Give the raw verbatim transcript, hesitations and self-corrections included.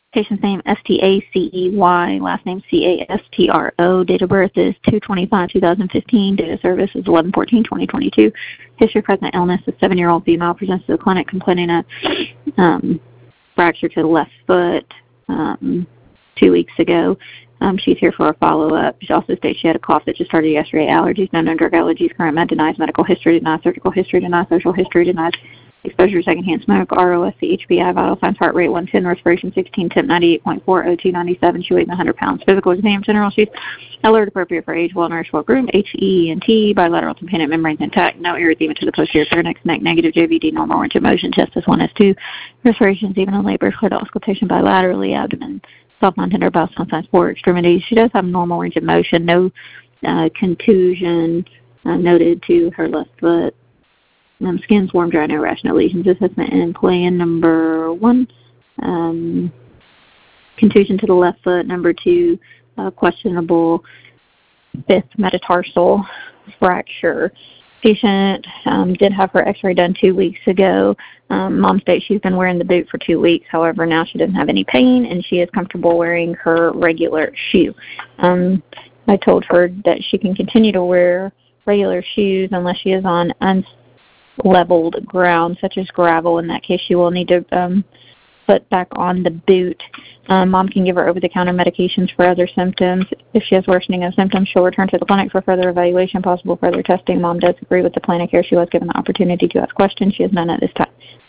Patient's name, S T A C E Y, last name C A S T R O. Date of birth is two twenty-five two thousand fifteen. Date of service is eleven fourteen twenty twenty-two. History of present illness, a seven-year-old female presents to the clinic complaining of um, fracture to the left foot um, two weeks ago. Um, she's here for a follow-up. She also states she had a cough that just started yesterday. Allergies, known drug allergies, current med denies, medical history denies, surgical history denies, social history denies, exposure to secondhand smoke, R O S, C H B I, vital signs, heart rate one ten, respiration sixteen, temp ninety-eight point four, O two ninety-seven. She weighs one hundred pounds. Physical exam, general, she's alert, appropriate for age, well-nourished, well-groomed, H E and T, bilateral tympanic membranes intact, no erythema to the posterior pharynx, neck negative, J V D, normal range of motion, chest is one, S two, respirations, even in labor, clear auscultation bilaterally, abdomen, soft non-tender bowel, sometimes four extremities. She does have normal range of motion, no uh, contusion uh, noted to her left foot. Um, skin's warm, dry, no rash, no lesions. Assessment in plan number one. Um, contusion to the left foot. Number two, uh, questionable fifth metatarsal fracture. Patient um, did have her x-ray done two weeks ago. Um, mom states she's been wearing the boot for two weeks. However, now she doesn't have any pain, and she is comfortable wearing her regular shoe. Um, I told her that she can continue to wear regular shoes unless she is on unleveled ground, such as gravel. In that case, she will need to um, put back on the boot. Um, mom can give her over-the-counter medications for other symptoms. If she has worsening of symptoms, she'll return to the clinic for further evaluation, possible further testing. Mom does agree with the plan of care. She was given the opportunity to ask questions. She has none at this time.